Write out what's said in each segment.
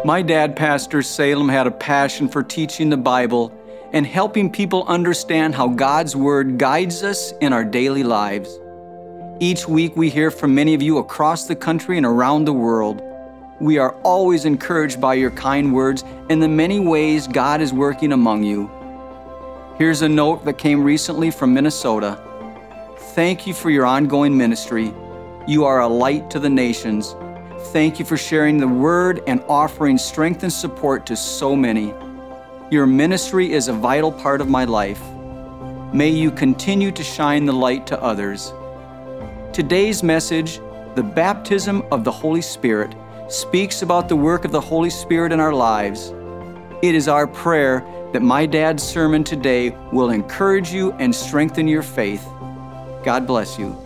My dad, Pastor Salem, had a passion for teaching the Bible and helping people understand how God's Word guides us in our daily lives. Each week we hear from many of you across the country and around the world. We are always encouraged by your kind words and the many ways God is working among you. Here's a note that came recently from Minnesota. Thank you for your ongoing ministry. You are a light to the nations. Thank you for sharing the Word and offering strength and support to so many. Your ministry is a vital part of my life. May you continue to shine the light to others. Today's message, the baptism of the Holy Spirit, speaks about the work of the Holy Spirit in our lives. It is our prayer that my dad's sermon today will encourage you and strengthen your faith. God bless you.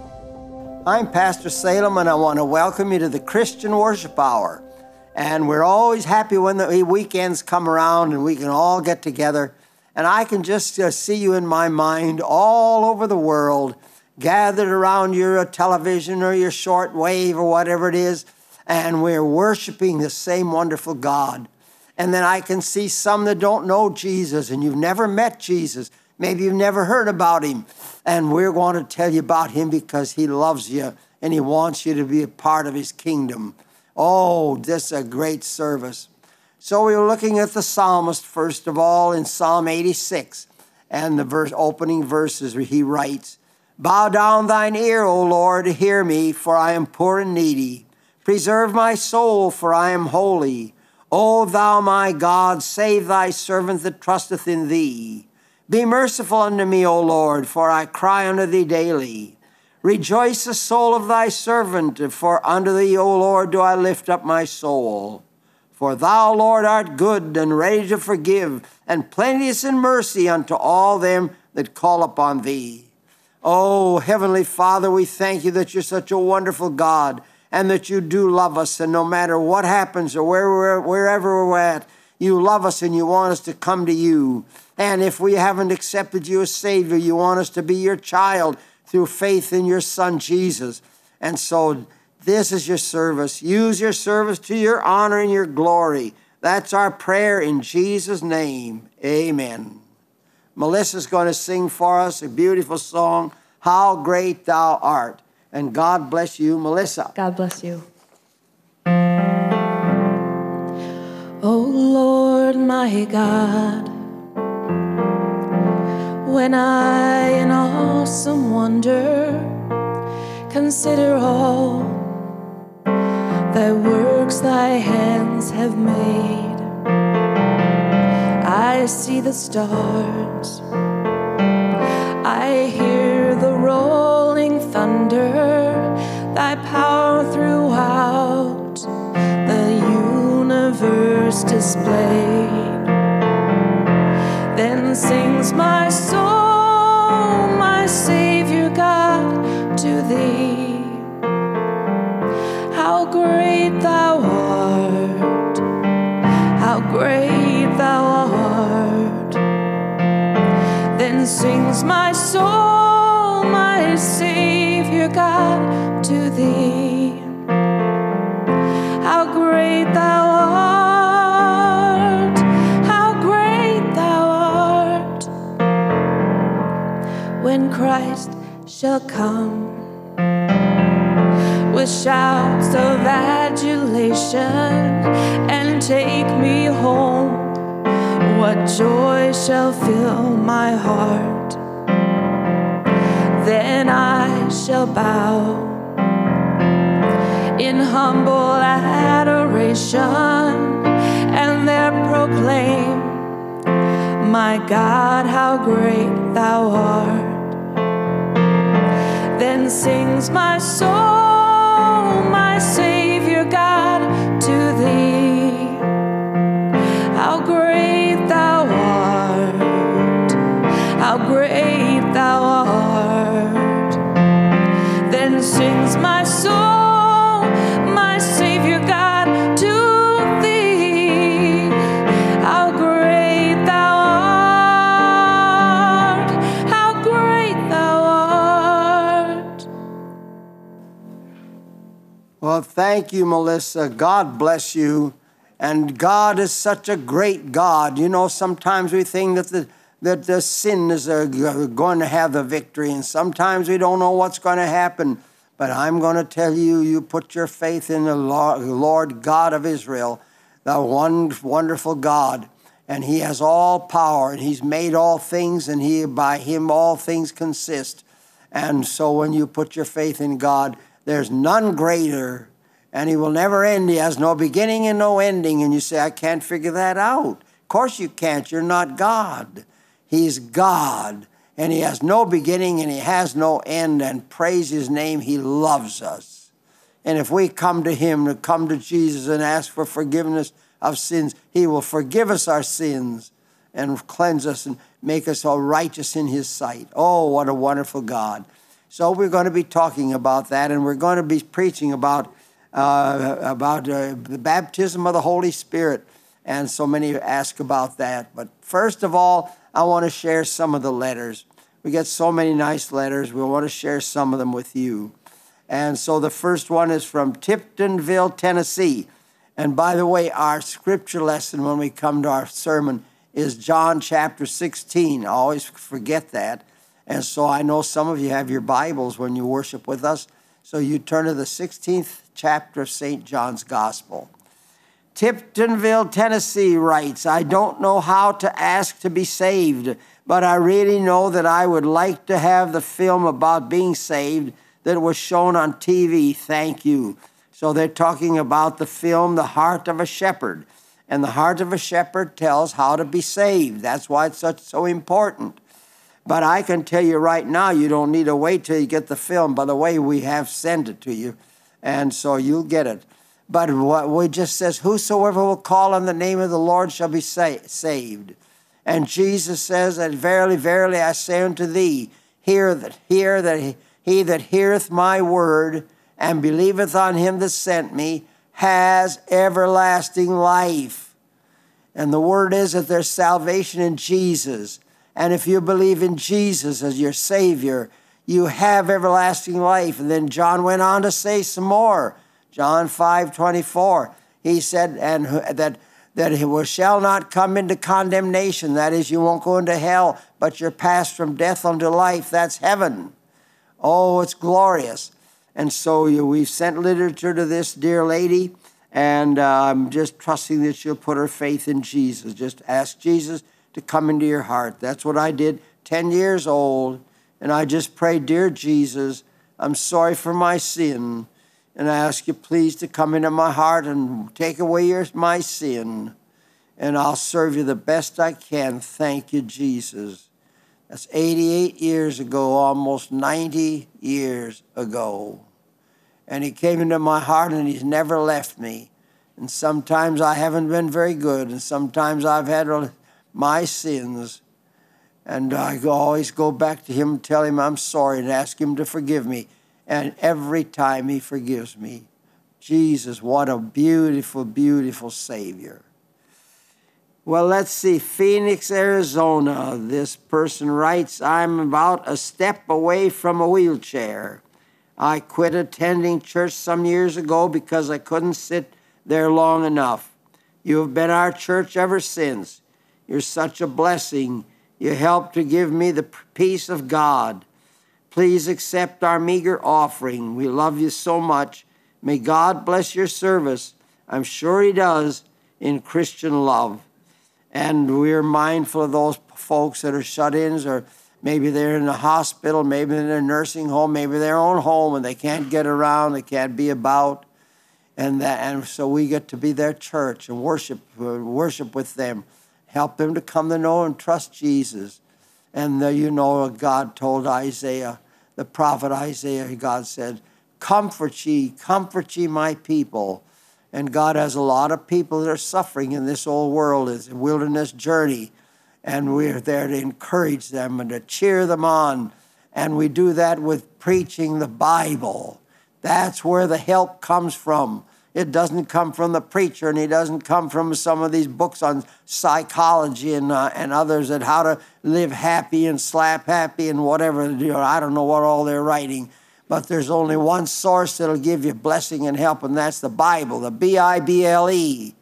I'm Pastor Salem, and I want to welcome you to the Christian Worship Hour. And we're always happy when the weekends come around and we can all get together. And I can just see you in my mind all over the world, gathered around your television or your short wave or whatever it is, and we're worshiping the same wonderful God. And then I can see some that don't know Jesus, and you've never met Jesus. Maybe you've never heard about him. And we're going to tell you about him because he loves you and he wants you to be a part of his kingdom. Oh, this is a great service. So we were looking at the psalmist, first of all, in Psalm 86. And the opening verses, he writes, "Bow down thine ear, O Lord, hear me, for I am poor and needy. Preserve my soul, for I am holy. O thou my God, save thy servant that trusteth in thee. Be merciful unto me, O Lord, for I cry unto thee daily. Rejoice the soul of thy servant, for unto thee, O Lord, do I lift up my soul. For thou, Lord, art good and ready to forgive, and plenteous in mercy unto all them that call upon thee." Oh, Heavenly Father, we thank you that you're such a wonderful God, and that you do love us, and no matter what happens or wherever we're at, you love us and you want us to come to you. And if we haven't accepted you as Savior, you want us to be your child through faith in your Son, Jesus. And so this is your service. Use your service to your honor and your glory. That's our prayer in Jesus' name. Amen. Melissa's going to sing for us a beautiful song, "How Great Thou Art." And God bless you, Melissa. God bless you. O Lord, my God, when I in awesome wonder consider all thy works thy hands have made, I see the stars, I hear the rolling thunder, thy power throughout the universe displayed. Then sings my soul, my Savior God, to thee. How great thou art, how great thou art. Then sings my soul, my Savior God, to thee. How great thou art, how great thou art. When Christ shall come with shouts of adulation and take me home, what joy shall fill my heart. Then I shall bow in humble adoration and there proclaim, my God, how great thou art. Then sings my soul, my Savior God, to thee. How great thou art, how great thou art. Then sings my soul, my Savior God, to thee. How great thou art, how great thou art. Well, thank you, Melissa. God bless you. And God is such a great God. You know, sometimes we think that the sin is going to have the victory, and sometimes we don't know what's going to happen. But I'm going to tell you, you put your faith in the Lord God of Israel, the one wonderful God, and He has all power, and He's made all things, and by Him all things consist. And so when you put your faith in God, there's none greater, and He will never end. He has no beginning and no ending. And you say, I can't figure that out. Of course you can't. You're not God. He's God, and He has no beginning and He has no end, and praise His name, He loves us. And if we come to Him, to come to Jesus and ask for forgiveness of sins, He will forgive us our sins and cleanse us and make us all righteous in His sight. Oh, what a wonderful God. So we're going to be talking about that, and we're going to be preaching about the baptism of the Holy Spirit. And so many ask about that. But first of all, I want to share some of the letters. We get so many nice letters. We want to share some of them with you. And so the first one is from Tiptonville, Tennessee. And by the way, our scripture lesson when we come to our sermon is John chapter 16. I always forget that. And so I know some of you have your Bibles when you worship with us. So you turn to the 16th chapter of St. John's Gospel. Tiptonville, Tennessee writes, I don't know how to ask to be saved, but I really know that I would like to have the film about being saved that was shown on TV. Thank you. So they're talking about the film, The Heart of a Shepherd. And the heart of a shepherd tells how to be saved. That's why it's so important. But I can tell you right now, you don't need to wait till you get the film. By the way, we have sent it to you, and so you'll get it. But what we just says, whosoever will call on the name of the Lord shall be saved. And Jesus says that verily, verily, I say unto thee, he that heareth my word and believeth on him that sent me has everlasting life. And the word is that there's salvation in Jesus. And if you believe in Jesus as your Savior, you have everlasting life. And then John went on to say some more. John 5:24, he said, and that he shall not come into condemnation. That is, you won't go into hell, but you're passed from death unto life. That's heaven. Oh, it's glorious. And so we've sent literature to this dear lady, and I'm just trusting that she'll put her faith in Jesus. Just ask Jesus to come into your heart. That's what I did, 10 years old, and I just prayed, dear Jesus, I'm sorry for my sin. And I ask you, please, to come into my heart and take away my sin. And I'll serve you the best I can. Thank you, Jesus. That's 88 years ago, almost 90 years ago. And He came into my heart, and He's never left me. And sometimes I haven't been very good, and sometimes I've had my sins. And I always go back to Him and tell Him I'm sorry and ask Him to forgive me. And every time He forgives me. Jesus, what a beautiful, beautiful Savior. Well, let's see. Phoenix, Arizona. This person writes, I'm about a step away from a wheelchair. I quit attending church some years ago because I couldn't sit there long enough. You have been our church ever since. You're such a blessing. You help to give me the peace of God. Please accept our meager offering. We love you so much. May God bless your service. I'm sure He does in Christian love. And we're mindful of those folks that are shut-ins, or maybe they're in a hospital, maybe in a nursing home, maybe their own home, and they can't get around, they can't be about. And so we get to be their church and worship with them, help them to come to know and trust Jesus. And God told Isaiah, the prophet Isaiah, God said, comfort ye my people. And God has a lot of people that are suffering in this old world. It's a wilderness journey. And we're there to encourage them and to cheer them on. And we do that with preaching the Bible. That's where the help comes from. It doesn't come from the preacher, and it doesn't come from some of these books on psychology and others that how to live happy and slap happy and whatever. I don't know what all they're writing, but there's only one source that'll give you blessing and help, and that's the Bible, the Bible.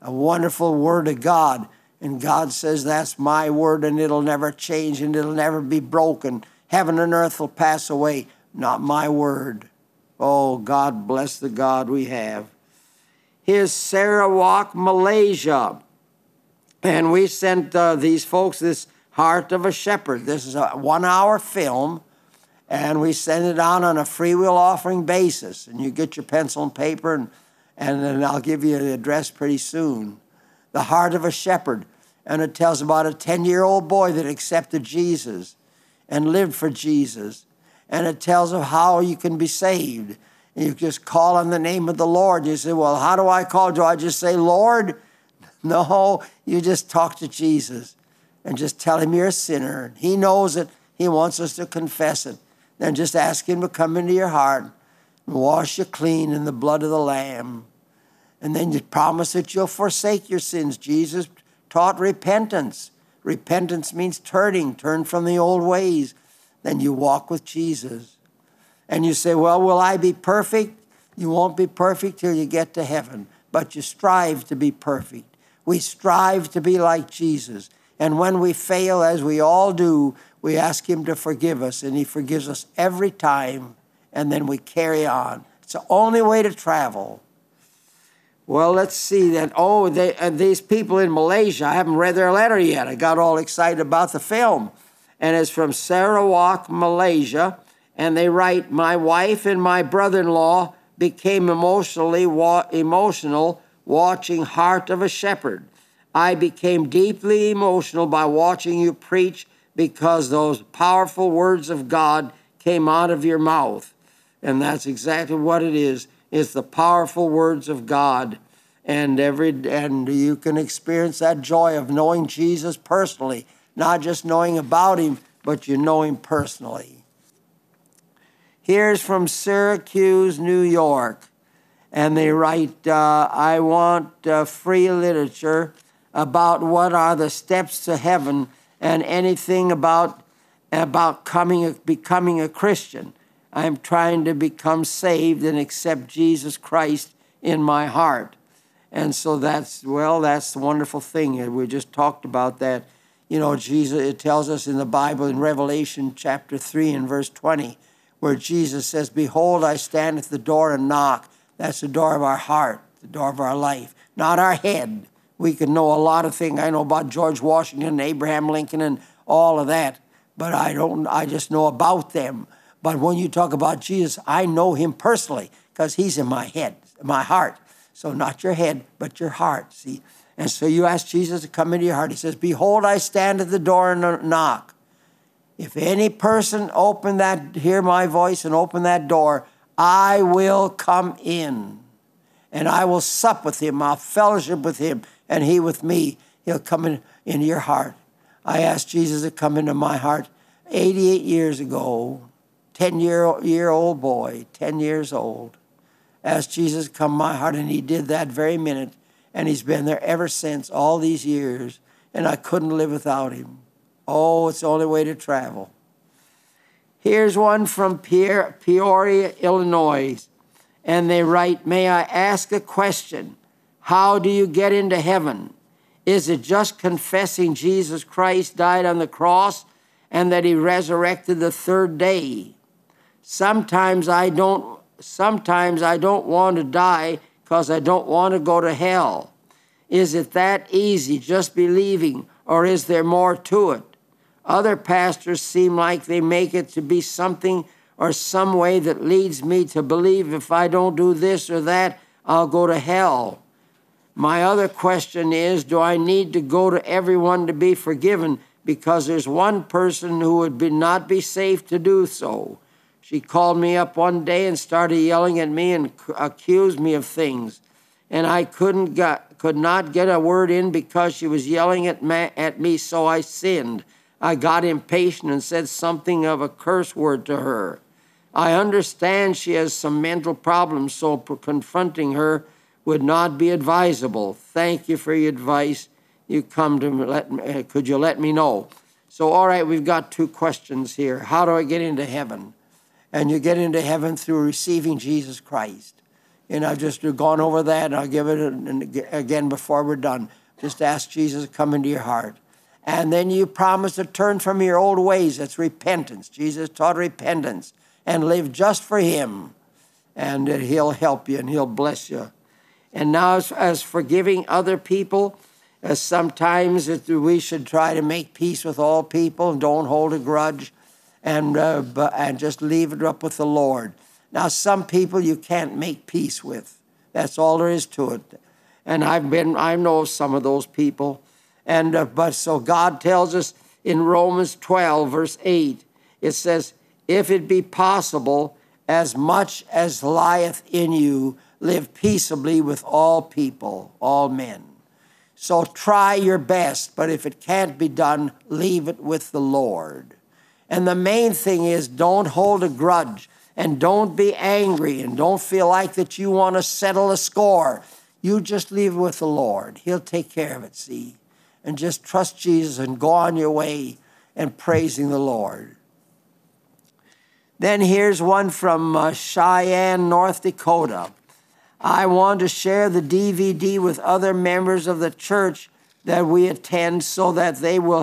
a wonderful word of God. And God says, that's my word, and it'll never change, and it'll never be broken. Heaven and earth will pass away, not my word. Oh, God bless the God we have. Here's Sarawak, Malaysia. And we sent these folks this Heart of a Shepherd. This is a 1-hour film, and we send it out on a free will offering basis. And you get your pencil and paper, and then I'll give you the address pretty soon. The Heart of a Shepherd. And it tells about a 10-year-old boy that accepted Jesus and lived for Jesus. And it tells of how you can be saved. And you just call on the name of the Lord. You say, well, how do I call? Do I just say, Lord? No, you just talk to Jesus and just tell him you're a sinner. He knows it. He wants us to confess it. Then just ask him to come into your heart and wash you clean in the blood of the Lamb. And then you promise that you'll forsake your sins. Jesus taught repentance. Repentance means turn from the old ways. Then you walk with Jesus. And you say, well, will I be perfect? You won't be perfect till you get to heaven. But you strive to be perfect. We strive to be like Jesus. And when we fail, as we all do, we ask him to forgive us. And he forgives us every time. And then we carry on. It's the only way to travel. Well, let's see then. Oh, these people in Malaysia, I haven't read their letter yet. I got all excited about the film. And it's from Sarawak, Malaysia. And they write, my wife and my brother-in-law became emotional watching Heart of a Shepherd. I became deeply emotional by watching you preach because those powerful words of God came out of your mouth. And that's exactly what it is. It's the powerful words of God. And you can experience that joy of knowing Jesus personally, not just knowing about him, but you know him personally. Here's from Syracuse, New York. And they write, I want free literature about what are the steps to heaven and anything about becoming a Christian. I'm trying to become saved and accept Jesus Christ in my heart. And so that's the wonderful thing. We just talked about that. You know, Jesus, it tells us in the Bible in Revelation chapter 3 and verse 20, where Jesus says, behold, I stand at the door and knock. That's the door of our heart, the door of our life, not our head. We can know a lot of things. I know about George Washington, Abraham Lincoln, and all of that, but I just know about them. But when you talk about Jesus, I know him personally because he's in my head, my heart. So not your head, but your heart, see? And so you ask Jesus to come into your heart. He says, behold, I stand at the door and knock. If any person hear my voice and open that door, I will come in. And I will sup with him. I'll fellowship with him. And he with me. He'll come into your heart. I asked Jesus to come into my heart 88 years ago. 10-year-old boy, 10 years old. Asked Jesus to come in my heart, and he did that very minute. And he's been there ever since, all these years. And I couldn't live without him. Oh, it's the only way to travel. Here's one from Peoria, Illinois. And they write, may I ask a question? How do you get into heaven? Is it just confessing Jesus Christ died on the cross and that he resurrected the third day? Sometimes I don't want to die because I don't want to go to hell. Is it that easy, just believing, or is there more to it? Other pastors seem like they make it to be something or some way that leads me to believe if I don't do this or that, I'll go to hell. My other question is, do I need to go to everyone to be forgiven because there's one person who would not be safe to do so? She called me up one day and started yelling at me and accused me of things. And I could not get a word in because she was yelling at me, so I sinned. I got impatient and said something of a curse word to her. I understand she has some mental problems, so confronting her would not be advisable. Thank you for your advice. You come to could you let me know? So, all right, we've got two questions here. How do I get into heaven? And you get into heaven through receiving Jesus Christ. And I've just gone over that, and I'll give it again before we're done. Just ask Jesus to come into your heart. And then you promise to turn from your old ways. That's repentance. Jesus taught repentance. And live just for him. And he'll help you and he'll bless you. And now as forgiving other people, sometimes we should try to make peace with all people and don't hold a grudge and just leave it up with the Lord. Now, some people you can't make peace with. That's all there is to it. And I know some of those people. But so God tells us in Romans 12, verse 8, it says, if it be possible, as much as lieth in you, live peaceably with all people, all men. So try your best, but if it can't be done, leave it with the Lord. And the main thing is don't hold a grudge. And don't be angry and don't feel like that you want to settle a score. You just leave it with the Lord. He'll take care of it, see? And just trust Jesus and go on your way and praising the Lord. Then here's one from Cheyenne, North Dakota. I want to share the DVD with other members of the church that we attend so that they will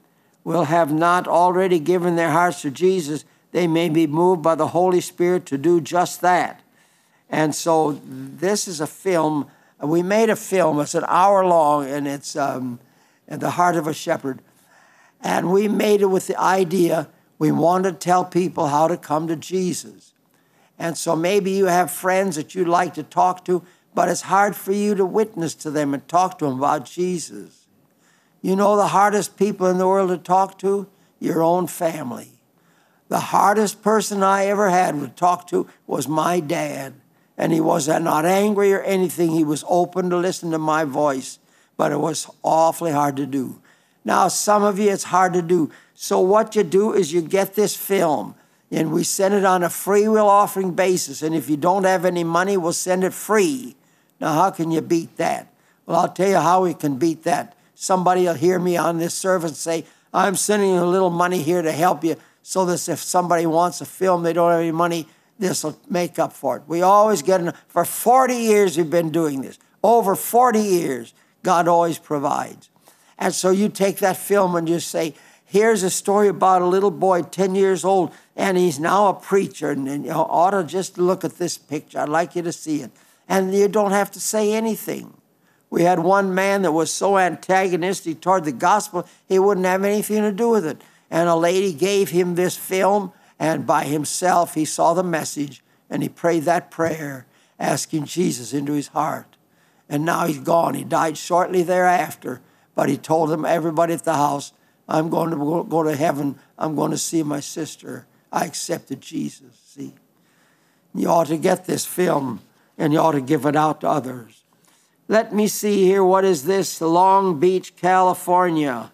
have not already given their hearts to Jesus. They may be moved by the Holy Spirit to do just that. And so this is a film. We made a film. It's an hour long, and it's The Heart of a Shepherd. And we made it with the idea we want to tell people how to come to Jesus. And so maybe you have friends that you'd like to talk to, but it's hard for you to witness to them and talk to them about Jesus. You know the hardest people in the world to talk to? Your own family. The hardest person I ever had to talk to was my dad. And he was not angry or anything. He was open to listen to my voice. But it was awfully hard to do. Now, some of you, it's hard to do. So what you do is you get this film. And we send it on a free will offering basis. And if you don't have any money, we'll send it free. Now, how can you beat that? Well, I'll tell you how we can beat that. Somebody will hear me on this service and say, I'm sending you a little money here to help you. So that if somebody wants a film, they don't have any money, this will make up for it. We always get enough. For 40 years we've been doing this. Over 40 years, God always provides. And so you take that film and you say, here's a story about a little boy, 10 years old, and he's now a preacher. And you ought to just look at this picture. I'd like you to see it. And you don't have to say anything. We had one man that was so antagonistic toward the gospel, he wouldn't have anything to do with it. And a lady gave him this film, and by himself he saw the message, and he prayed that prayer, asking Jesus into his heart. And now he's gone. He died shortly thereafter, but he told them, everybody at the house, I'm going to go to heaven. I'm going to see my sister. I accepted Jesus, see. You ought to get this film, and you ought to give it out to others. Let me see here. What is this? Long Beach, California.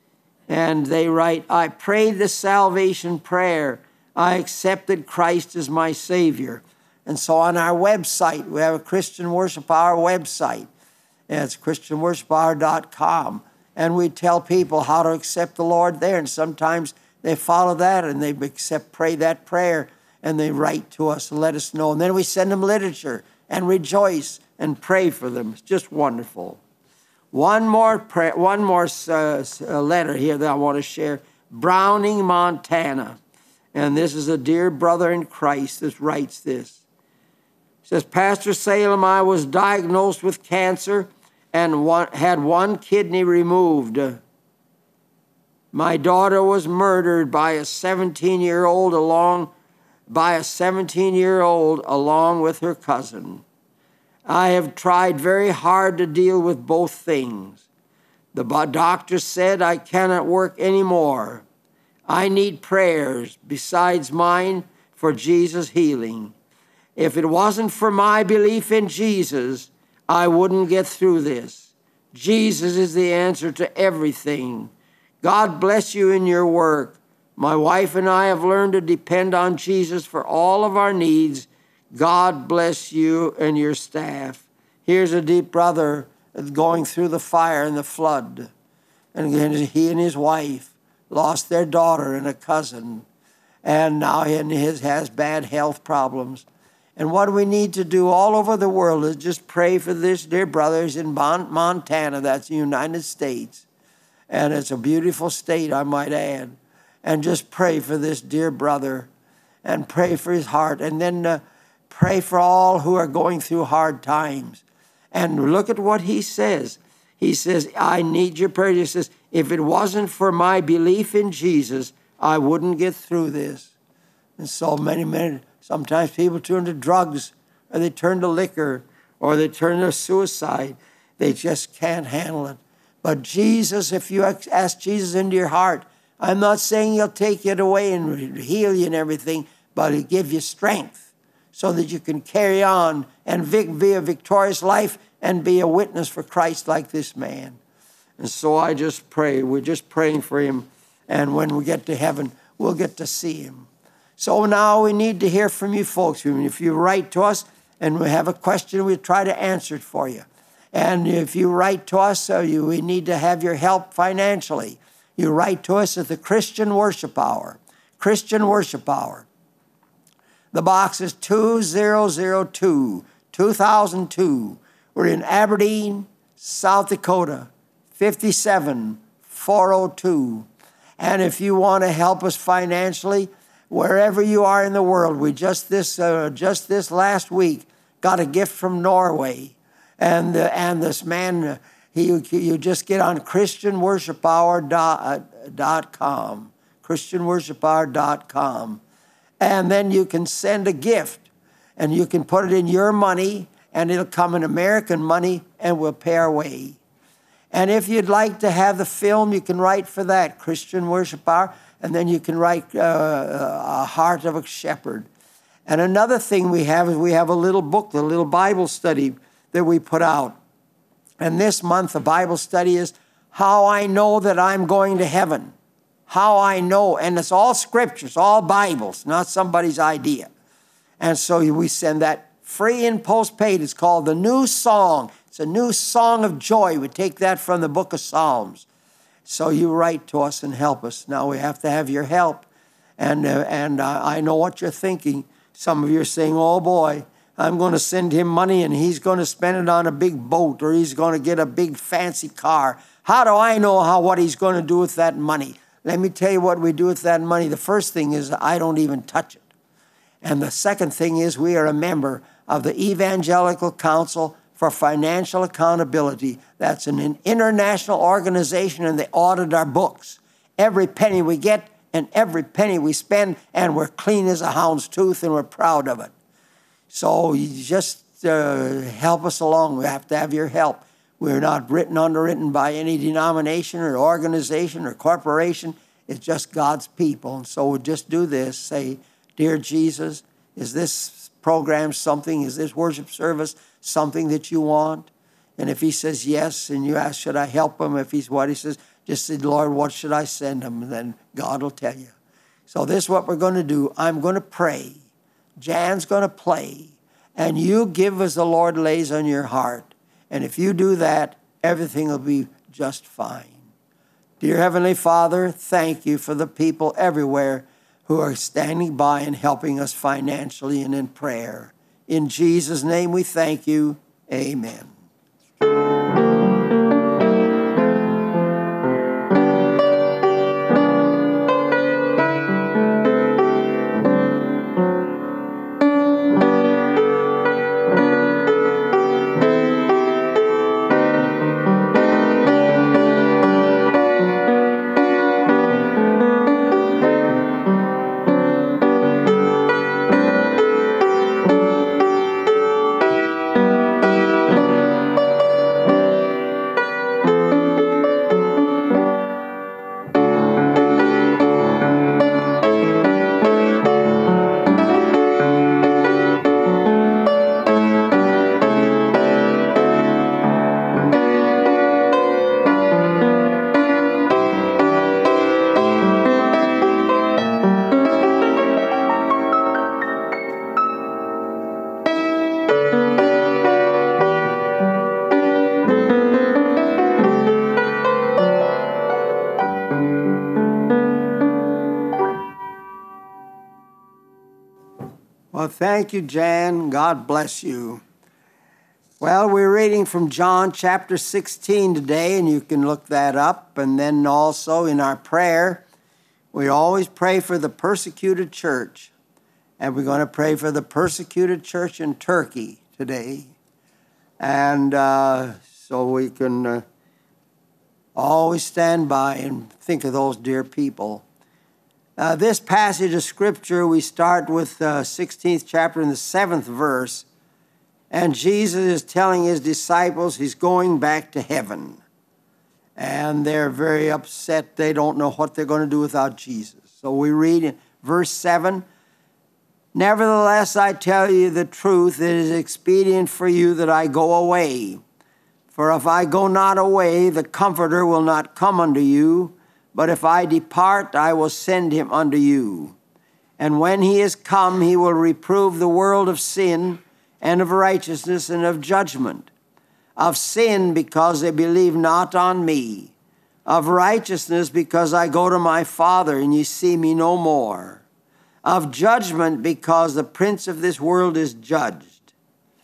And they write, I prayed the salvation prayer. I accepted Christ as my Savior. And so on our website, we have a Christian Worship Hour website. It's christianworshiphour.com. And we tell people how to accept the Lord there. And sometimes they follow that and they pray that prayer. And they write to us and let us know. And then we send them literature and rejoice and pray for them. It's just wonderful. One more letter here that I want to share. Browning, Montana. And this is a dear brother in Christ that writes this. It says, Pastor Salem, I was diagnosed with cancer and had one kidney removed. My daughter was murdered by a 17-year-old along with her cousin. I have tried very hard to deal with both things. The doctor said I cannot work anymore. I need prayers besides mine for Jesus' healing. If it wasn't for my belief in Jesus, I wouldn't get through this. Jesus is the answer to everything. God bless you in your work. My wife and I have learned to depend on Jesus for all of our needs. God bless you and your staff. Here's a deep brother going through the fire and the flood. And he and his wife lost their daughter and a cousin. And now he has bad health problems. And what we need to do all over the world is just pray for this dear brothers in Montana, that's the United States. And it's a beautiful state, I might add. And just pray for this dear brother and pray for his heart. And then pray for all who are going through hard times. And look at what he says. He says, I need your prayer. He says, if it wasn't for my belief in Jesus, I wouldn't get through this. And so sometimes people turn to drugs, or they turn to liquor, or they turn to suicide. They just can't handle it. But Jesus, if you ask Jesus into your heart, I'm not saying he'll take it away and heal you and everything, but he'll give you strength so that you can carry on and be a victorious life and be a witness for Christ like this man. And so I just pray. We're just praying for him. And when we get to heaven, we'll get to see him. So now we need to hear from you folks. If you write to us and we have a question, we'll try to answer it for you. And if you write to us, we need to have your help financially. You write to us at the Christian Worship Hour. Christian Worship Hour. The box is 2002, 2002. We're in Aberdeen, South Dakota, 57402. And if you want to help us financially, wherever you are in the world, we just this last week got a gift from Norway. And this man, you just get on ChristianWorshipHour.com, ChristianWorshipHour.com, and then you can send a gift, and you can put it in your money, and it'll come in American money, and we'll pay our way. And if you'd like to have the film, you can write for that, Christian Worship Hour, and then you can write A Heart of a Shepherd. And another thing we have is we have a little book, the little Bible study that we put out. And this month, the Bible study is How I Know That I'm Going to Heaven. How I know. And it's all scriptures, all Bibles, not somebody's idea. And so we send that free and postpaid. It's called The New Song. It's a new song of joy. We take that from the book of Psalms. So you write to us and help us. Now we have to have your help. And I know what you're thinking. Some of you are saying, oh boy, I'm going to send him money and he's going to spend it on a big boat or he's going to get a big fancy car. How do I know what he's going to do with that money? Let me tell you what we do with that money. The first thing is I don't even touch it. And the second thing is we are a member of the Evangelical Council for Financial Accountability. That's an international organization, and they audit our books. Every penny we get and every penny we spend, and we're clean as a hound's tooth, and we're proud of it. So you just help us along. We have to have your help. We're not underwritten by any denomination or organization or corporation. It's just God's people. And so we just do this. Say, dear Jesus, is this program something? Is this worship service something that you want? And if he says yes, and you ask, should I help him? If he's what he says, just say, Lord, what should I send him? And then God will tell you. So this is what we're going to do. I'm going to pray. Jan's going to play. And you give as the Lord lays on your heart. And if you do that, everything will be just fine. Dear Heavenly Father, thank you for the people everywhere who are standing by and helping us financially and in prayer. In Jesus' name we thank you. Amen. Thank you, Jan. God bless you. Well, we're reading from John chapter 16 today, and you can look that up. And then also in our prayer, we always pray for the persecuted church. And we're going to pray for the persecuted church in Turkey today. And so we can always stand by and think of those dear people. This passage of Scripture, we start with the 16th chapter in the 7th verse. And Jesus is telling his disciples he's going back to heaven. And they're very upset. They don't know what they're going to do without Jesus. So we read in verse 7, "Nevertheless, I tell you the truth, it is expedient for you that I go away. For if I go not away, the Comforter will not come unto you. But if I depart, I will send him unto you. And when he is come, he will reprove the world of sin and of righteousness and of judgment. Of sin, because they believe not on me. Of righteousness, because I go to my Father, and ye see me no more. Of judgment, because the prince of this world is judged.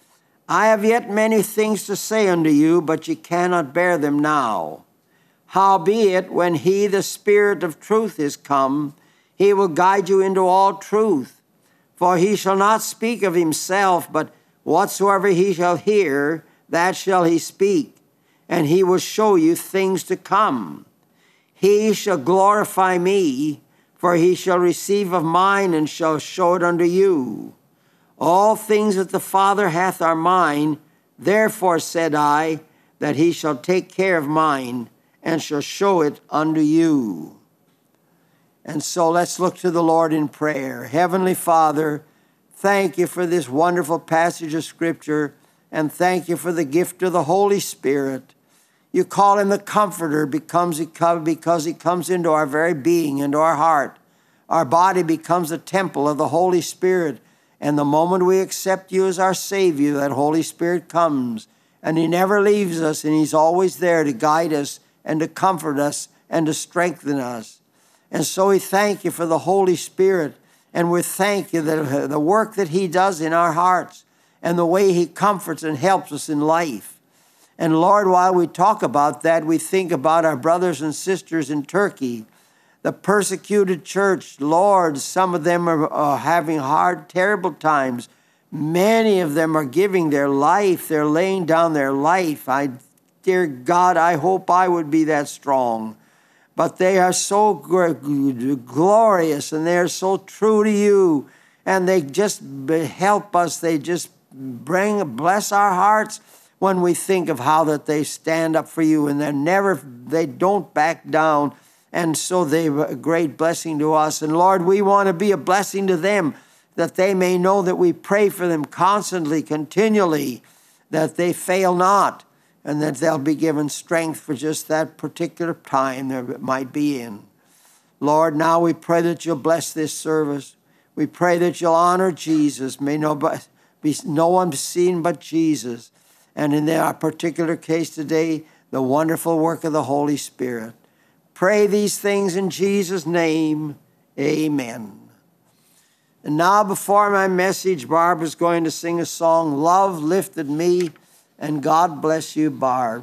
I have yet many things to say unto you, but ye cannot bear them now. Howbeit, when he, the Spirit of truth, is come, he will guide you into all truth. For he shall not speak of himself, but whatsoever he shall hear, that shall he speak, and he will show you things to come. He shall glorify me, for he shall receive of mine, and shall show it unto you. All things that the Father hath are mine, therefore said I, that he shall take care of mine, and shall show it unto you." And so let's look to the Lord in prayer. Heavenly Father, thank you for this wonderful passage of Scripture, and thank you for the gift of the Holy Spirit. You call him the Comforter because he comes into our very being, into our heart. Our body becomes a temple of the Holy Spirit, and the moment we accept you as our Savior, that Holy Spirit comes, and he never leaves us, and he's always there to guide us and to comfort us and to strengthen us. And so we thank you for the Holy Spirit, and we thank you that the work that he does in our hearts and the way he comforts and helps us in life. And Lord, while we talk about that, we think about our brothers and sisters in Turkey, the persecuted church. Lord, some of them are having hard, terrible times. Many of them are giving their life. They're laying down their life. Dear God, I hope I would be that strong. But they are so glorious, and they are so true to you. And they just help us. They just bless our hearts when we think of how that they stand up for you, and they don't back down. And so they're a great blessing to us. And Lord, we want to be a blessing to them, that they may know that we pray for them constantly, continually, that they fail not, and that they'll be given strength for just that particular time they might be in. Lord, now we pray that you'll bless this service. We pray that you'll honor Jesus. May no one be seen but Jesus. And in our particular case today, the wonderful work of the Holy Spirit. Pray these things in Jesus' name. Amen. And now, before my message, Barb is going to sing a song, "Love Lifted Me," and God bless you, Barb.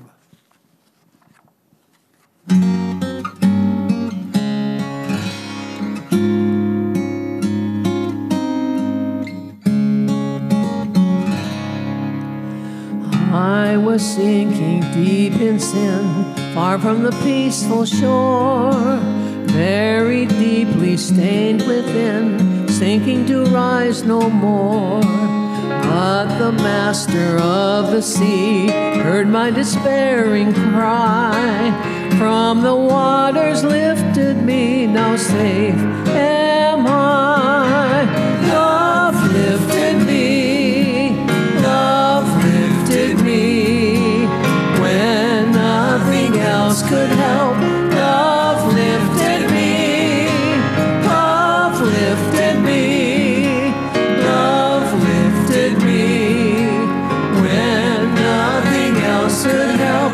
I was sinking deep in sin, far from the peaceful shore, very deeply stained within, sinking to rise no more. But the master of the sea heard my despairing cry. From the waters lifted me, now safe am I. Love lifted me, love lifted me. When nothing else could help, love lifted me, love lifted me, love lifted me. When nothing else could help,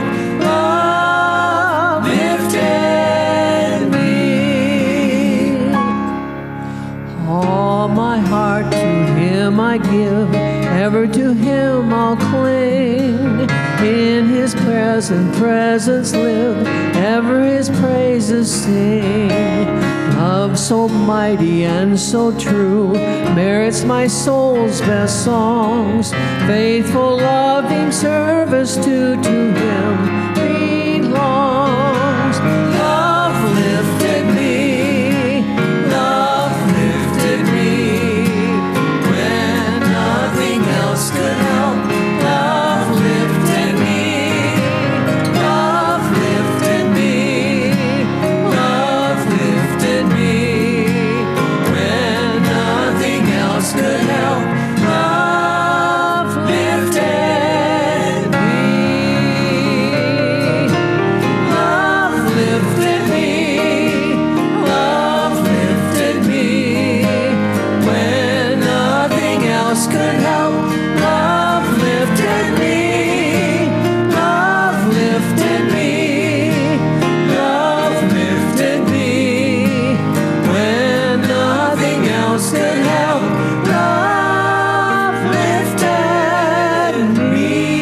love lifted me. All my heart to him I ever to him I'll cling. In his presence live, ever his praises sing. Love so mighty and so true merits my soul's best songs. Faithful, loving service to him belongs. Love lifted me, love lifted me, when nothing else could help. Love lifted me, love lifted me, love lifted me, when nothing else could help. Love lifted me, love lifted me, love lifted me, when nothing else could help. Love lifted me, love lifted me, love lifted me, when nothing else could help. Love lifted me.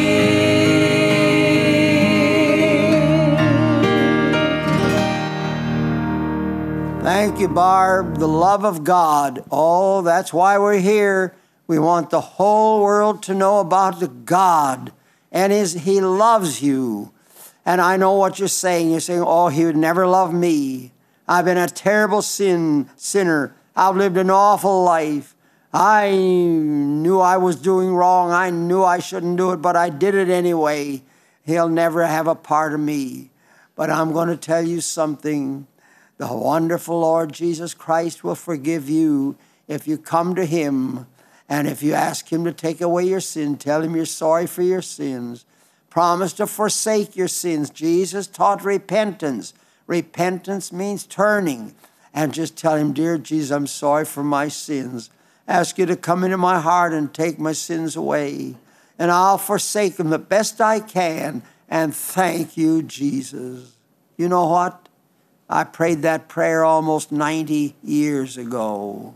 Thank you, Barb. The love of God. Oh, that's why we're here. We want the whole world to know about the God, and He loves you. And I know what you're saying. You're saying, oh, He would never love me. I've been a terrible sinner. I've lived an awful life. I knew I was doing wrong. I knew I shouldn't do it, but I did it anyway. He'll never have a part of me. But I'm going to tell you something. The wonderful Lord Jesus Christ will forgive you if you come to Him. And if you ask Him to take away your sin, tell Him you're sorry for your sins. Promise to forsake your sins. Jesus taught repentance. Repentance means turning. And just tell Him, dear Jesus, I'm sorry for my sins. Ask you to come into my heart and take my sins away. And I'll forsake them the best I can. And thank you, Jesus. You know what? I prayed that prayer almost 90 years ago.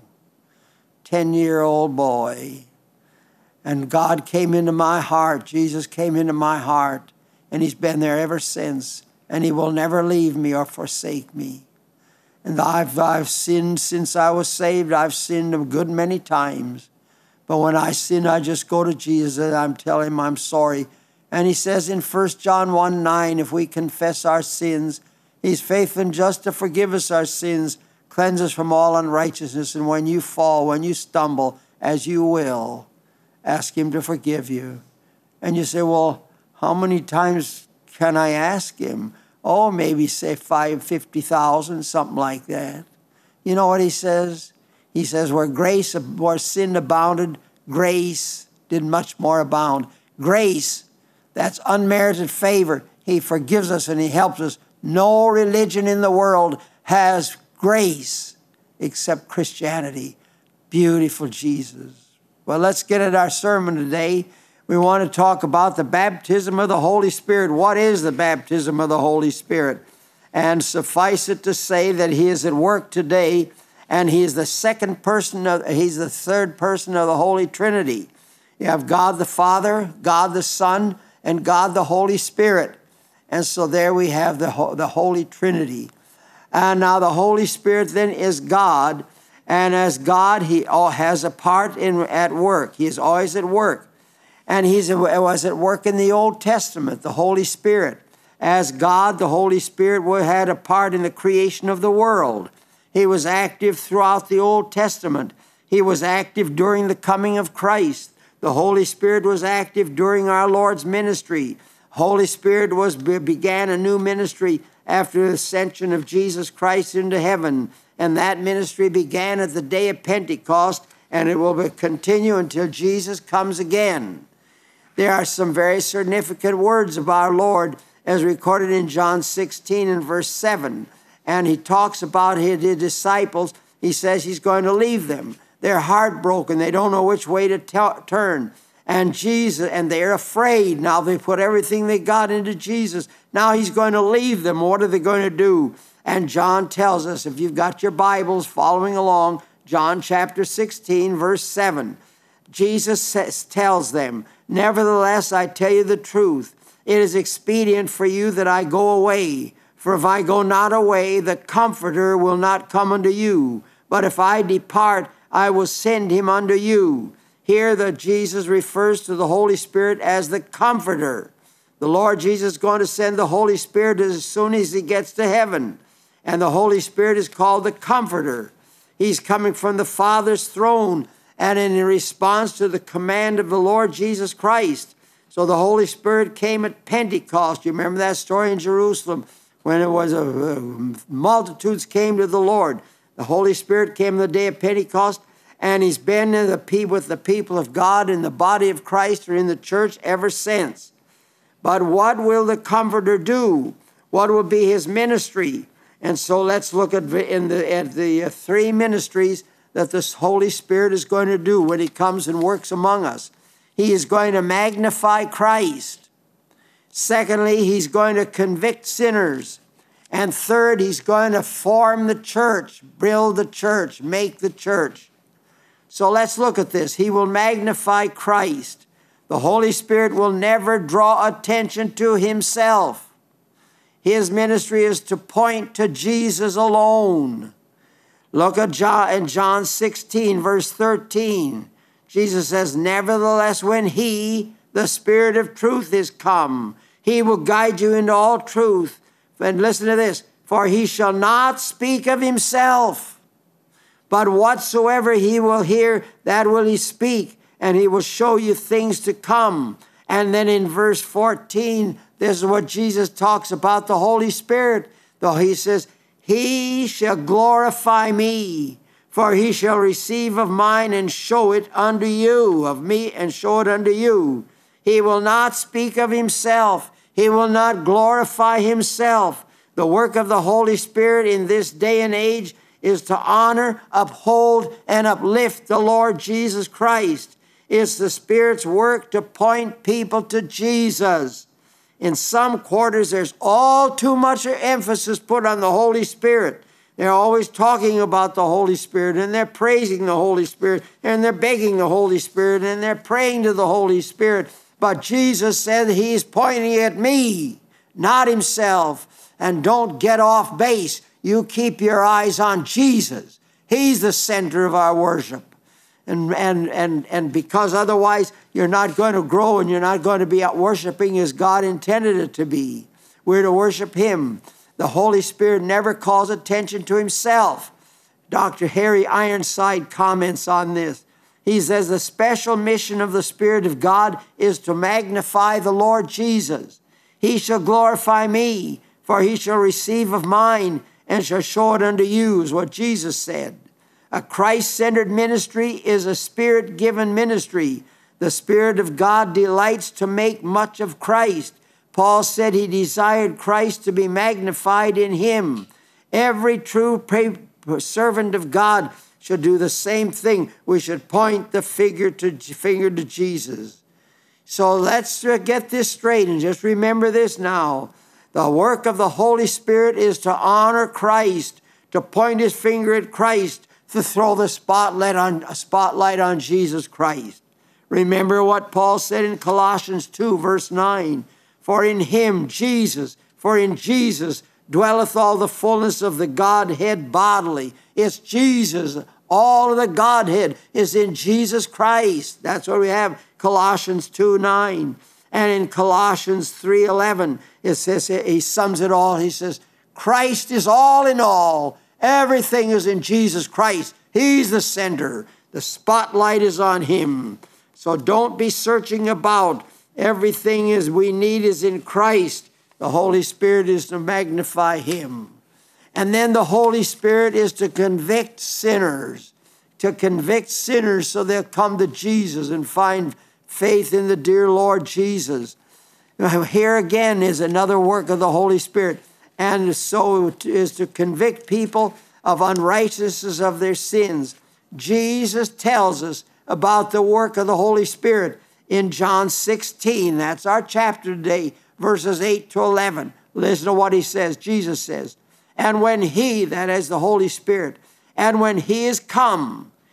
10-year-old boy. And God came into my heart. Jesus came into my heart. And He's been there ever since. And He will never leave me or forsake me. And I've sinned since I was saved. I've sinned a good many times. But when I sin, I just go to Jesus and I'm telling Him I'm sorry. And He says in 1 John 1:9, if we confess our sins, He's faithful and just to forgive us our sins, cleanse us from all unrighteousness. And when you fall, when you stumble, as you will, ask Him to forgive you. And you say, well, how many times can I ask Him? Oh, maybe say 50,000, something like that. You know what He says? He says, where sin abounded, grace did much more abound. Grace, that's unmerited favor. He forgives us and He helps us. No religion in the world has grace except Christianity. Beautiful Jesus. Well, let's get at our sermon today. We want to talk about the baptism of the Holy Spirit. What is the baptism of the Holy Spirit? And suffice it to say that He is at work today, and He is the He's the third person of the Holy Trinity. You have God the Father, God the Son, and God the Holy Spirit. And so there we have the Holy Trinity. And now the Holy Spirit then is God. And as God, He has a part at work. He is always at work. And He was at work in the Old Testament, the Holy Spirit. As God, the Holy Spirit had a part in the creation of the world. He was active throughout the Old Testament. He was active during the coming of Christ. The Holy Spirit was active during our Lord's ministry. Holy Spirit began a new ministry after the ascension of Jesus Christ into heaven. And that ministry began at the day of Pentecost, and it will continue until Jesus comes again. There are some very significant words of our Lord as recorded in John 16 and verse 7. And He talks about His disciples. He says He's going to leave them. They're heartbroken. They don't know which way to turn. And they're afraid. Now they put everything they got into Jesus. Now He's going to leave them. What are they going to do? And John tells us, if you've got your Bibles following along, John chapter 16, verse 7. Jesus tells them, "Nevertheless, I tell you the truth. It is expedient for you that I go away. For if I go not away, the Comforter will not come unto you. But if I depart, I will send him unto you." Here Jesus refers to the Holy Spirit as the Comforter. The Lord Jesus is going to send the Holy Spirit as soon as he gets to heaven. And the Holy Spirit is called the Comforter. He's coming from the Father's throne and in response to the command of the Lord Jesus Christ. So the Holy Spirit came at Pentecost. You remember that story in Jerusalem when it was multitudes came to the Lord. The Holy Spirit came on the day of Pentecost, and he's been with the people of God in the body of Christ or in the church ever since. But what will the Comforter do? What will be his ministry? And so let's look at the three ministries that the Holy Spirit is going to do when he comes and works among us. He is going to magnify Christ. Secondly, he's going to convict sinners. And third, he's going to form the church, build the church, make the church. So let's look at this. He will magnify Christ. The Holy Spirit will never draw attention to himself. His ministry is to point to Jesus alone. Look at John 16, verse 13. Jesus says, "Nevertheless, when he, the Spirit of truth, is come, he will guide you into all truth." And listen to this, "For he shall not speak of himself, but whatsoever he will hear, that will he speak, and he will show you things to come." And then in verse 14, this is what Jesus talks about the Holy Spirit. Though he says, "He shall glorify me, for he shall receive of mine and show it unto you," of me and show it unto you. He will not speak of himself. He will not glorify himself. The work of the Holy Spirit in this day and age is to honor, uphold, and uplift the Lord Jesus Christ. It's the Spirit's work to point people to Jesus. In some quarters, there's all too much emphasis put on the Holy Spirit. They're always talking about the Holy Spirit, and they're praising the Holy Spirit, and they're begging the Holy Spirit, and they're praying to the Holy Spirit. But Jesus said he's pointing at me, not himself. And don't get off base. You keep your eyes on Jesus. He's the center of our worship. And because otherwise you're not going to grow and you're not going to be out worshiping as God intended it to be. We're to worship him. The Holy Spirit never calls attention to himself. Dr. Harry Ironside comments on this. He says the special mission of the Spirit of God is to magnify the Lord Jesus. He shall glorify me, for he shall receive of mine and shall show it unto you, is what Jesus said. A Christ-centered ministry is a Spirit-given ministry. The Spirit of God delights to make much of Christ. Paul said he desired Christ to be magnified in him. Every true servant of God should do the same thing. We should point the finger to Jesus. So let's get this straight and just remember this now. The work of the Holy Spirit is to honor Christ, to point his finger at Christ, to throw the spotlight on Jesus Christ. Remember what Paul said in Colossians 2, verse 9. For in Jesus dwelleth all the fullness of the Godhead bodily. It's Jesus. All of the Godhead is in Jesus Christ. That's what we have, Colossians 2:9. And in Colossians 3:11, it says, he sums it all. He says, Christ is all in all. Everything is in Jesus Christ. He's the center. The spotlight is on him. So don't be searching about. Everything we need is in Christ. The Holy Spirit is to magnify him. And then the Holy Spirit is to convict sinners. To convict sinners so they'll come to Jesus and find faith in the dear Lord Jesus. Here again is another work of the Holy Spirit. And so it is to convict people of unrighteousness of their sins. Jesus tells us about the work of the Holy Spirit in John 16. That's our chapter today, verses 8 to 11. Listen to what he says. Jesus says, and when he, that is the Holy Spirit, and when he is come,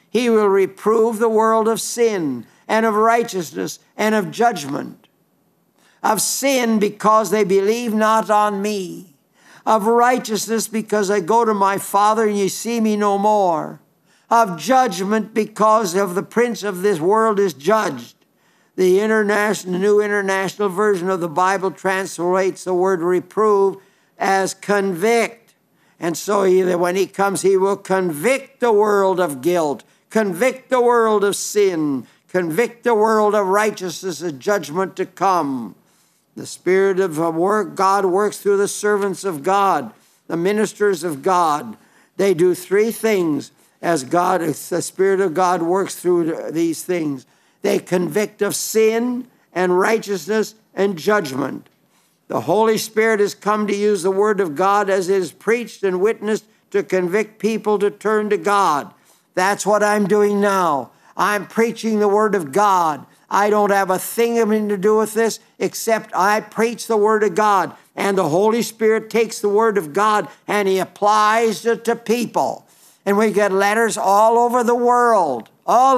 He will reprove the world of sin and of righteousness and of judgment. Of sin, because they believe not on me. Of righteousness, because I go to my Father and ye see me no more. Of judgment, because of the prince of this world is judged. The New International Version of the Bible translates the word reprove as convict. And so when he comes, he will convict the world of guilt, convict the world of sin, convict the world of righteousness and judgment to come. The Spirit of God works through the servants of God, the ministers of God. They do three things as the Spirit of God works through these things. They convict of sin and righteousness and judgment. The Holy Spirit has come to use the Word of God as it is preached and witnessed to convict people to turn to God. That's what I'm doing now. I'm preaching the Word of God. I don't have a thing to do with this except I preach the Word of God. And the Holy Spirit takes the Word of God and He applies it to people. And we get letters all over the world.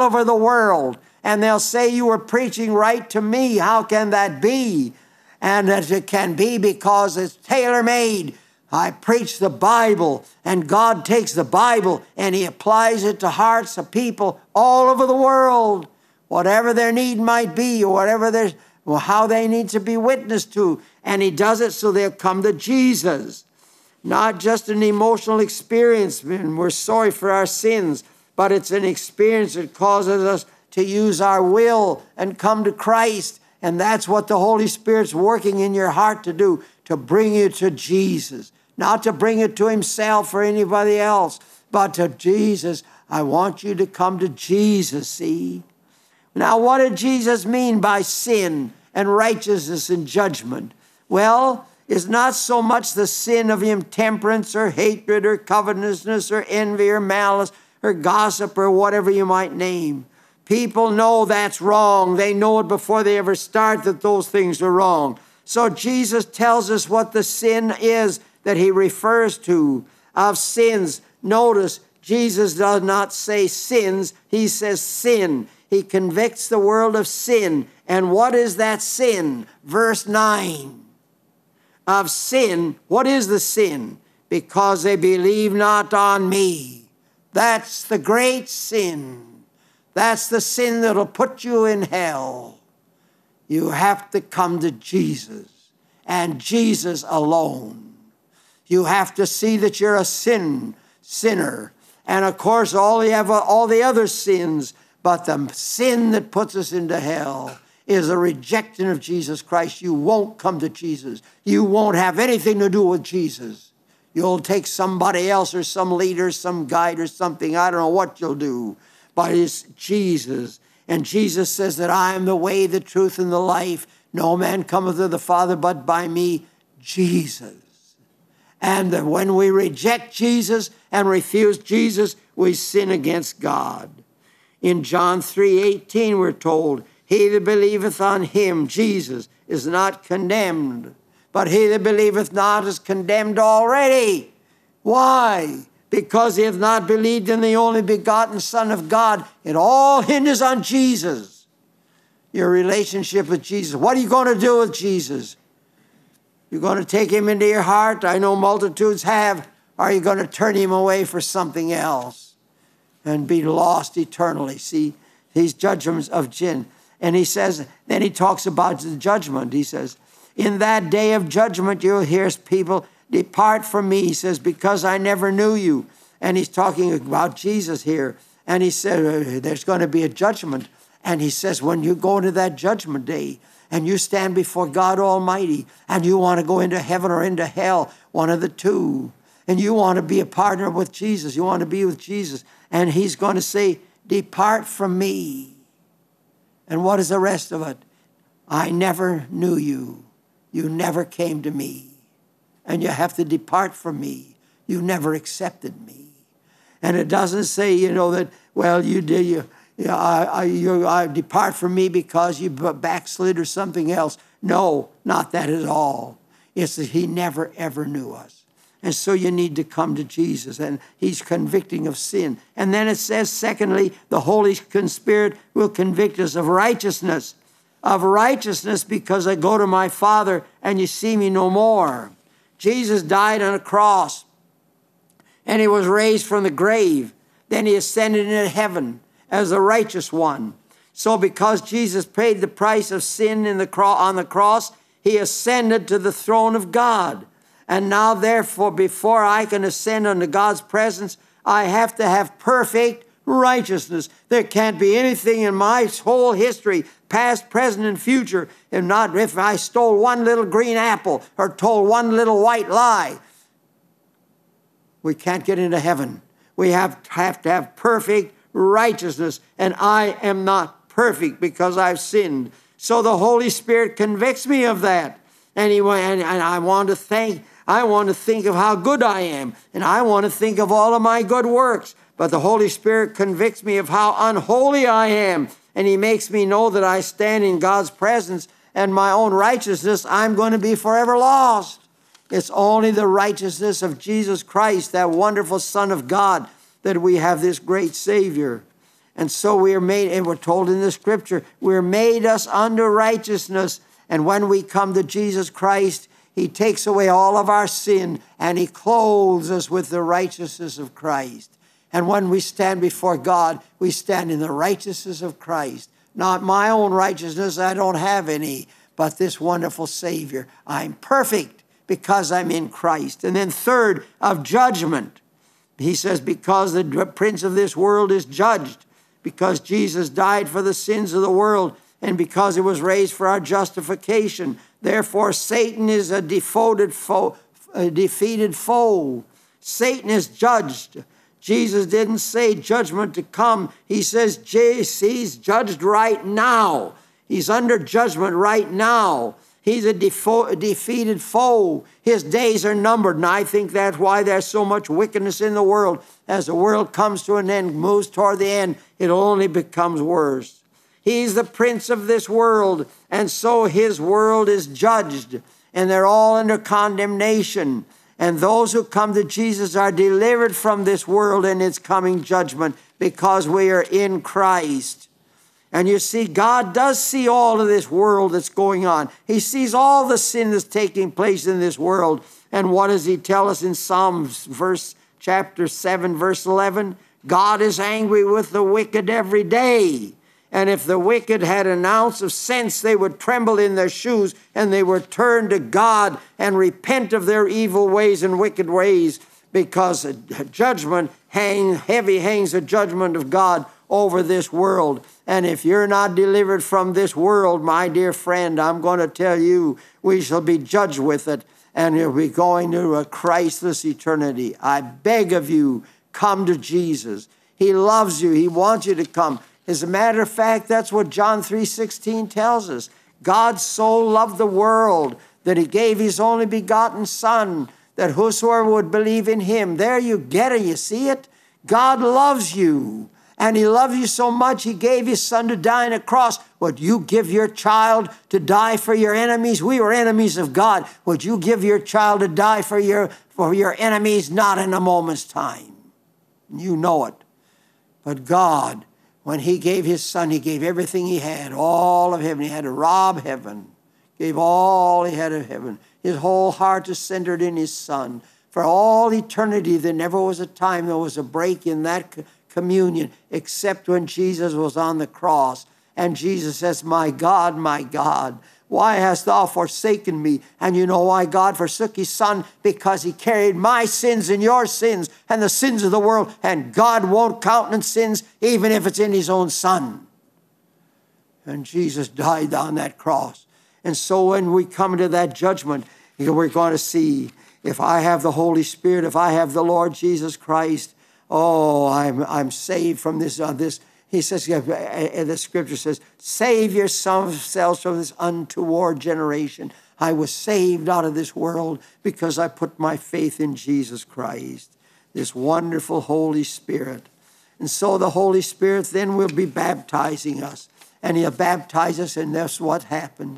And they'll say, you were preaching right to me. How can that be? And it can be because it's tailor-made. I preach the Bible, and God takes the Bible and He applies it to hearts of people all over the world. Whatever their need might be, or how they need to be witnessed to. And He does it so they'll come to Jesus. Not just an emotional experience, and we're sorry for our sins, but it's an experience that causes us to use our will and come to Christ. And that's what the Holy Spirit's working in your heart to do, to bring you to Jesus. Not to bring it to Himself or anybody else, but to Jesus. I want you to come to Jesus, see? Now, what did Jesus mean by sin and righteousness and judgment? Well, it's not so much the sin of intemperance or hatred or covetousness or envy or malice or gossip or whatever you might name. People know that's wrong. They know it before they ever start that those things are wrong. So Jesus tells us what the sin is that He refers to of sins. Notice, Jesus does not say sins. He says sin. He convicts the world of sin. And what is that sin? Verse 9. Of sin, what is the sin? Because they believe not on me. That's the great sin. That's the sin that'll put you in hell. You have to come to Jesus and Jesus alone. You have to see that you're a sinner. And of course, all the other sins, but the sin that puts us into hell is a rejection of Jesus Christ. You won't come to Jesus. You won't have anything to do with Jesus. You'll take somebody else or some leader, some guide or something. I don't know what you'll do. But it's Jesus. And Jesus says that I am the way, the truth, and the life. No man cometh to the Father but by me, Jesus. And when we reject Jesus and refuse Jesus, we sin against God. In John 3:18, we're told, he that believeth on Him, Jesus, is not condemned. But he that believeth not is condemned already. Why? Because he hath not believed in the only begotten Son of God. It all hinges on Jesus. Your relationship with Jesus. What are you going to do with Jesus? You're going to take Him into your heart? I know multitudes have. Or are you going to turn Him away for something else and be lost eternally? See, these judgments of sin. And he says, then he talks about the judgment. He says, in that day of judgment, you'll hear people, depart from me, he says, because I never knew you. And he's talking about Jesus here. And he said, there's going to be a judgment. And he says, when you go into that judgment day and you stand before God Almighty and you want to go into heaven or into hell, one of the two, and you want to be a partner with Jesus, you want to be with Jesus, and He's going to say, depart from me. And what is the rest of it? I never knew you. You never came to me. And you have to depart from me. You never accepted me. And it doesn't say, that, well, I depart from me because you backslid or something else. No, not that at all. It's that He never, ever knew us. And so you need to come to Jesus, and he's convicting of sin. And then it says, secondly, the Holy Spirit will convict us of righteousness. Of righteousness because I go to my Father and you see me no more. Jesus died on a cross and he was raised from the grave. Then he ascended into heaven as the righteous one. So because Jesus paid the price of sin on the cross, he ascended to the throne of God. And now, therefore, before I can ascend unto God's presence, I have to have perfect righteousness. There can't be anything in my whole history, past, present, and future, if I stole one little green apple or told one little white lie. We can't get into heaven. We have to have perfect righteousness, and I am not perfect because I've sinned. So the Holy Spirit convicts me of that. And I want to think of how good I am, and I want to think of all of my good works. But the Holy Spirit convicts me of how unholy I am, and he makes me know that I stand in God's presence, and my own righteousness, I'm going to be forever lost. It's only the righteousness of Jesus Christ, that wonderful Son of God, that we have this great Savior. And so we are made, and we're told in the Scripture, we're made us unto righteousness. And when we come to Jesus Christ, he takes away all of our sin, and he clothes us with the righteousness of Christ. And when we stand before God, we stand in the righteousness of Christ. Not my own righteousness, I don't have any, but this wonderful Savior. I'm perfect because I'm in Christ. And then third, of judgment. He says, because the prince of this world is judged, because Jesus died for the sins of the world, and because he was raised for our justification. Therefore, Satan is a defeated foe. Satan is judged. Jesus didn't say judgment to come. He says he's judged right now. He's under judgment right now. He's a defeated foe. His days are numbered, and I think that's why there's so much wickedness in the world. As the world comes to an end, moves toward the end, it only becomes worse. He's the prince of this world, and so his world is judged, and they're all under condemnation. And those who come to Jesus are delivered from this world and its coming judgment because we are in Christ. And you see, God does see all of this world that's going on. He sees all the sin that's taking place in this world. And what does he tell us in Psalms chapter 7, verse 11? God is angry with the wicked every day. And if the wicked had an ounce of sense, they would tremble in their shoes, and they would turn to God and repent of their evil ways and wicked ways, because heavy hangs the judgment of God over this world. And if you're not delivered from this world, my dear friend, I'm going to tell you, we shall be judged with it, and you'll be going to a Christless eternity. I beg of you, come to Jesus. He loves you. He wants you to come. As a matter of fact, that's what John 3:16 tells us. God so loved the world that he gave his only begotten Son, that whosoever would believe in him. There you get it, you see it? God loves you. And he loved you so much, he gave his Son to die on a cross. Would you give your child to die for your enemies? We were enemies of God. Would you give your child to die for your enemies? Not in a moment's time. You know it. But God, when he gave his Son, he gave everything he had, all of heaven. He had to rob heaven. Gave all he had of heaven. His whole heart is centered in his Son. For all eternity, there never was a time there was a break in that communion, except when Jesus was on the cross. And Jesus says, my God, why hast thou forsaken me? And you know why God forsook his Son? Because he carried my sins and your sins and the sins of the world. And God won't countenance sins even if it's in his own Son. And Jesus died on that cross. And so when we come to that judgment, we're going to see, if I have the Holy Spirit, if I have the Lord Jesus Christ, I'm saved from this. He says, the scripture says, save yourselves from this untoward generation. I was saved out of this world because I put my faith in Jesus Christ, this wonderful Holy Spirit. And so the Holy Spirit then will be baptizing us. And he'll baptize us, and that's what happens.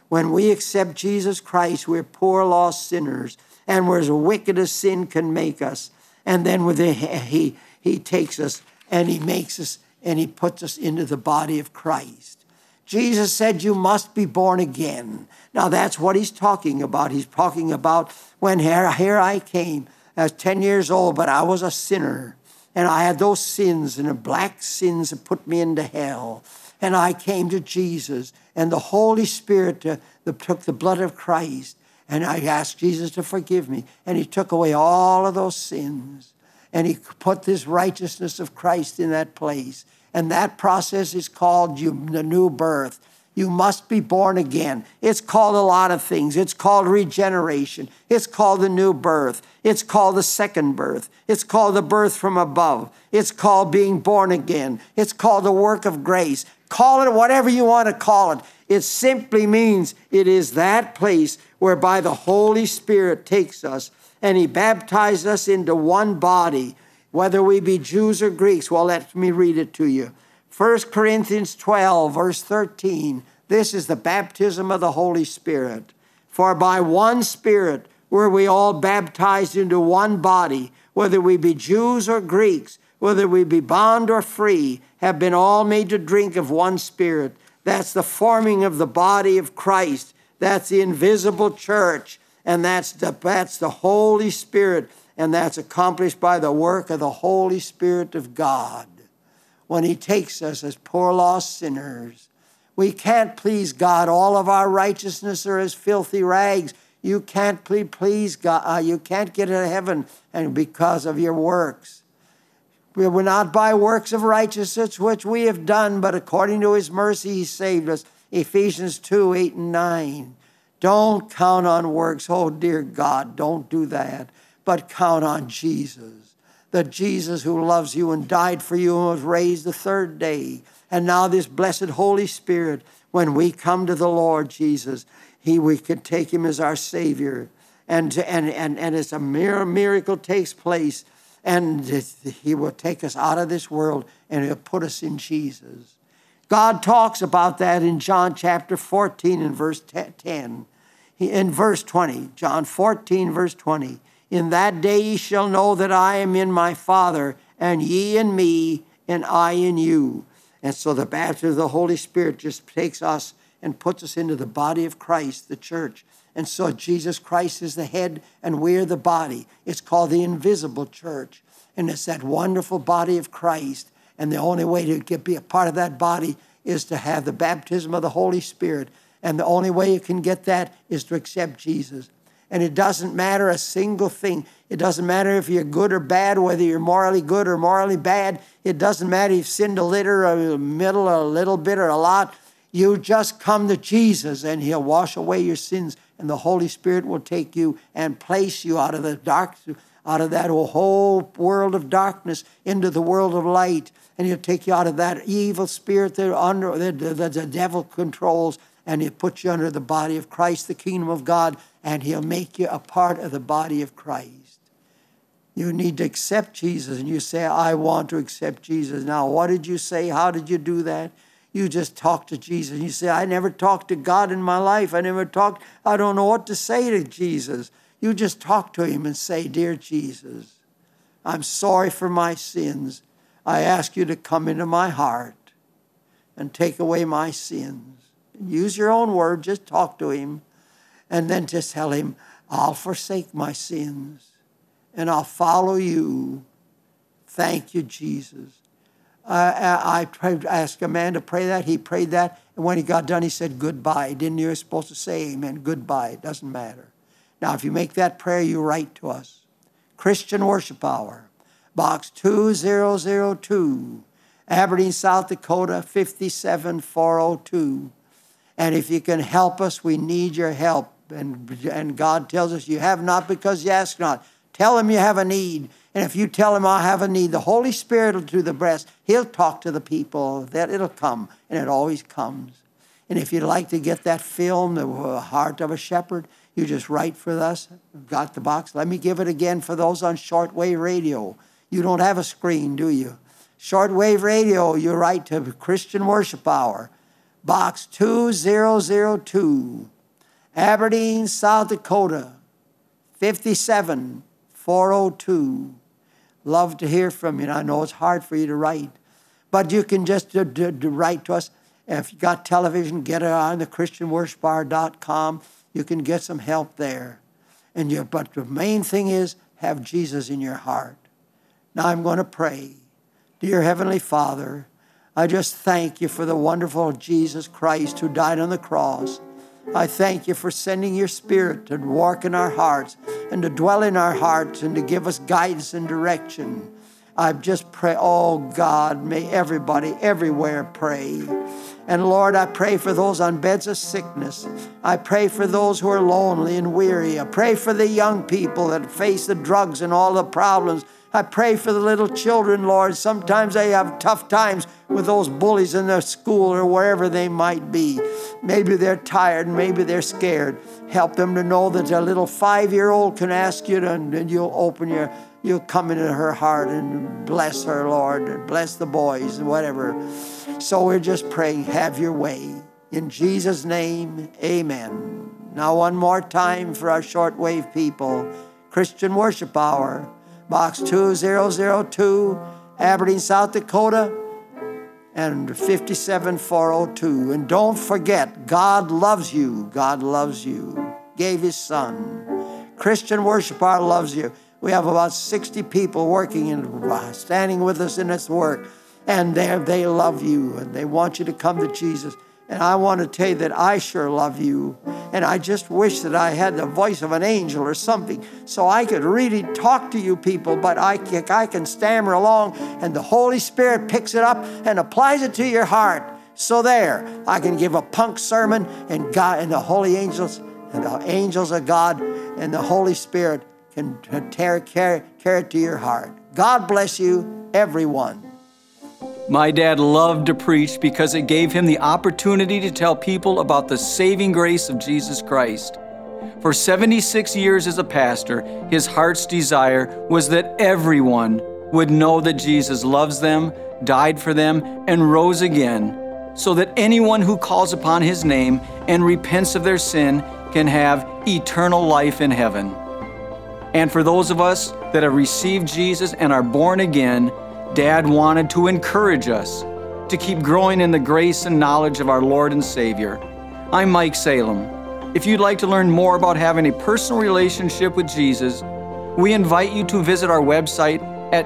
When we accept Jesus Christ, we're poor, lost sinners, and we're as wicked as sin can make us. And then he takes us and he makes us and he puts us into the body of Christ. Jesus said, you must be born again. Now that's what he's talking about. He's talking about when here I came. I was 10 years old, but I was a sinner. And I had those sins, and the black sins that put me into hell. And I came to Jesus, and the Holy Spirit took the blood of Christ, and I asked Jesus to forgive me, and he took away all of those sins, and he put this righteousness of Christ in that place. And that process is called the new birth. You must be born again. It's called a lot of things. It's called regeneration. It's called the new birth. It's called the second birth. It's called the birth from above. It's called being born again. It's called the work of grace. Call it whatever you want to call it. It simply means it is that place whereby the Holy Spirit takes us and he baptized us into one body, whether we be Jews or Greeks. Well, let me read it to you. 1 Corinthians 12, verse 13. This is the baptism of the Holy Spirit. For by one Spirit were we all baptized into one body, whether we be Jews or Greeks, whether we be bond or free, have been all made to drink of one Spirit. That's the forming of the body of Christ. That's the invisible church. And that's the Holy Spirit. And that's accomplished by the work of the Holy Spirit of God. When he takes us as poor lost sinners. We can't please God. All of our righteousness are as filthy rags. You can't please God. You can't get into heaven and because of your works. We were not by works of righteousness which we have done, but according to his mercy he saved us. Ephesians 2, 8 and 9. Don't count on works. Oh, dear God, don't do that. But count on Jesus. The Jesus who loves you and died for you and was raised the third day. And now this blessed Holy Spirit, when we come to the Lord Jesus, we can take him as our Savior. And as a miracle takes place, and he will take us out of this world and he'll put us in Jesus. God talks about that in John chapter 14 and verse 10. In verse 20, John 14, verse 20. In that day ye shall know that I am in my Father, and ye in me, and I in you. And so the baptism of the Holy Spirit just takes us and puts us into the body of Christ, the church. And so Jesus Christ is the head, and we're the body. It's called the invisible church. And it's that wonderful body of Christ. And the only way to be a part of that body is to have the baptism of the Holy Spirit. And the only way you can get that is to accept Jesus. And it doesn't matter a single thing. It doesn't matter if you're good or bad, whether you're morally good or morally bad. It doesn't matter if you've sinned a little or a middle or a little bit or a lot. You just come to Jesus and he'll wash away your sins. And the Holy Spirit will take you and place you out of the dark, out of that whole world of darkness into the world of light. And he'll take you out of that evil spirit that the devil controls. And he'll put you under the body of Christ, the kingdom of God, and he'll make you a part of the body of Christ. You need to accept Jesus, and you say, I want to accept Jesus. Now, what did you say? How did you do that? You just talk to Jesus. You say, I never talked to God in my life. I don't know what to say to Jesus. You just talk to him and say, Dear Jesus, I'm sorry for my sins. I ask you to come into my heart and take away my sins. Use your own word, just talk to him. And then just tell him, I'll forsake my sins and I'll follow you. Thank you, Jesus. I asked a man to pray that. He prayed that. And when he got done, he said goodbye. Didn't you supposed to say amen? Goodbye. It doesn't matter. Now, if you make that prayer, you write to us. Christian Worship Hour, Box 2002, Aberdeen, South Dakota, 57402. And if you can help us, we need your help. And God tells us, you have not because you ask not. Tell him you have a need. And if you tell him I have a need, the Holy Spirit will do the rest. He'll talk to the people. That it'll come. And it always comes. And if you'd like to get that film, The Heart of a Shepherd, you just write for us. Got the box. Let me give it again for those on shortwave radio. You don't have a screen, do you? Shortwave radio, you write to Christian Worship Hour. Box 2002, Aberdeen, South Dakota, 57402. Love to hear from you. And I know it's hard for you to write, but you can just write to us. If you got television, get it on the ChristianWorshipHour.com. You can get some help there. But the main thing is, have Jesus in your heart. Now I'm going to pray. Dear Heavenly Father, I just thank you for the wonderful Jesus Christ who died on the cross. I thank you for sending your Spirit to work in our hearts and to dwell in our hearts and to give us guidance and direction. I just pray, oh God, may everybody everywhere pray. And Lord, I pray for those on beds of sickness. I pray for those who are lonely and weary. I pray for the young people that face the drugs and all the problems. I pray for the little children, Lord. Sometimes they have tough times with those bullies in their school or wherever they might be. Maybe they're tired, maybe they're scared. Help them to know that a little 5-year-old can ask you to, and you'll come into her heart and bless her, Lord, and bless the boys and whatever. So we're just praying, have your way. In Jesus' name, amen. Now one more time for our shortwave people. Christian Worship Hour, Box 2002, Aberdeen, South Dakota, and 57402. And don't forget, God loves you. God loves you. Gave His Son. Christian Worship Hour loves you. We have about 60 people working and standing with us in this work. And they love you, and they want you to come to Jesus. And I want to tell you that I sure love you. And I just wish that I had the voice of an angel or something so I could really talk to you people, but I can stammer along, and the Holy Spirit picks it up and applies it to your heart. So there, I can give a punk sermon, and God and the holy angels and the angels of God and the Holy Spirit can carry it to your heart. God bless you, everyone. My dad loved to preach because it gave him the opportunity to tell people about the saving grace of Jesus Christ. For 76 years as a pastor, his heart's desire was that everyone would know that Jesus loves them, died for them, and rose again, so that anyone who calls upon His name and repents of their sin can have eternal life in heaven. And for those of us that have received Jesus and are born again, Dad wanted to encourage us to keep growing in the grace and knowledge of our Lord and Savior. I'm Mike Salem. If you'd like to learn more about having a personal relationship with Jesus, we invite you to visit our website at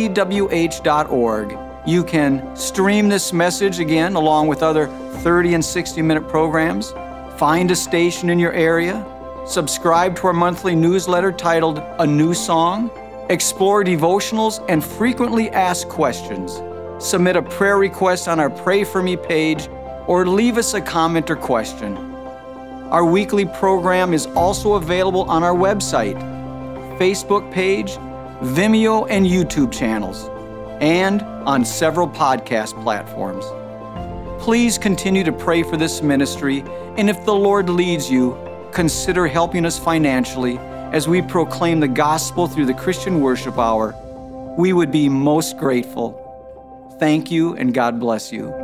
cwh.org. You can stream this message again along with other 30 and 60-minute programs, find a station in your area, subscribe to our monthly newsletter titled A New Song, explore devotionals and frequently asked questions, submit a prayer request on our Pray For Me page, or leave us a comment or question. Our weekly program is also available on our website, Facebook page, Vimeo and YouTube channels, and on several podcast platforms. Please continue to pray for this ministry, and if the Lord leads you, consider helping us financially as we proclaim the gospel through the Christian Worship Hour. We would be most grateful. Thank you, and God bless you.